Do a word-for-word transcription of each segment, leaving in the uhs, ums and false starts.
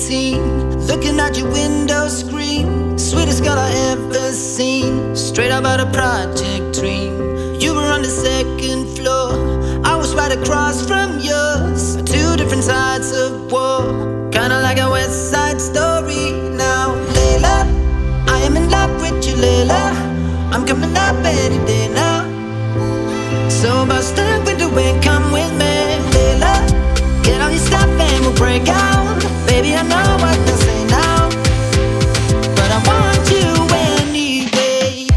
eighteen, looking at your window screen. Sweetest girl I ever seen, straight up out of Project Dream. You were on the second floor, I was right across from yours. Two different sides of war, kinda like a West Side Story. Now, Layla, I am in love with you, Layla. I'm coming up any day now. So bust the window and come with me, Layla. Get all your stuff and we'll break out. Baby, I know what they'll say now, but I want you anyway.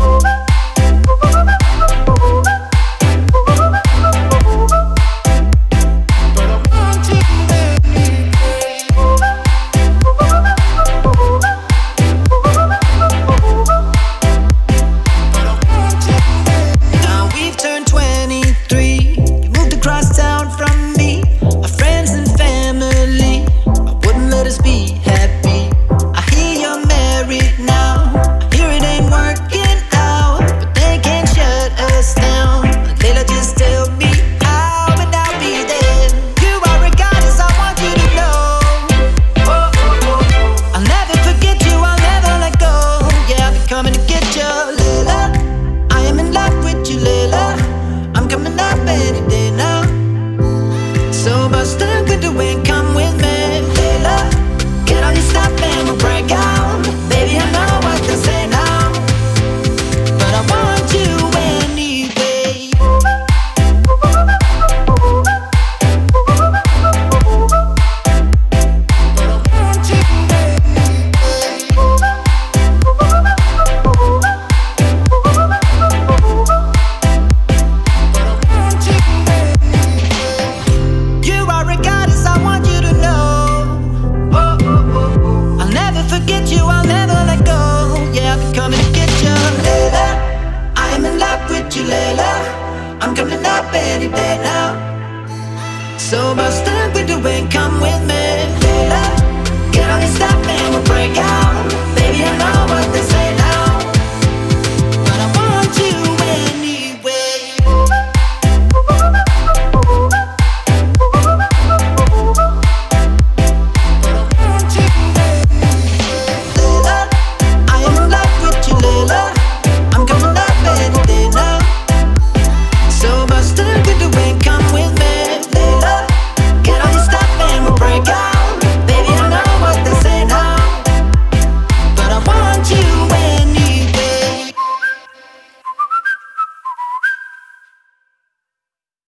But I want you anyway. But I want you anyway. Now we've turned twenty-three. You moved across town from me. Our friends and family, I wouldn't let us be happy. I hear you're married now, I hear it ain't working out, but they can't shut us down. Layla, just tell me how and I'll be there. You are a goddess, I want you to know. Oh, oh, oh. I'll never forget you, I'll never let go. Yeah, I'll be coming to get you, Layla. I am in love with you, Layla. I'm coming up any day now. So bust the window and come with me, Layla. Get all your stuff and we'll break out. Baby, I know what they'll say now, but I want you anyway. But I want you anyway. But I want you anyway. You are a goddess, I want you to know. Oh, oh, oh, oh. I'll never forget you, I'll never let go. Yeah, I'll be coming to get you, Layla. I am in love with you, Layla. I'm coming up any day now. So bust the window and come with me, Layla. Get all your stuff and we'll break out.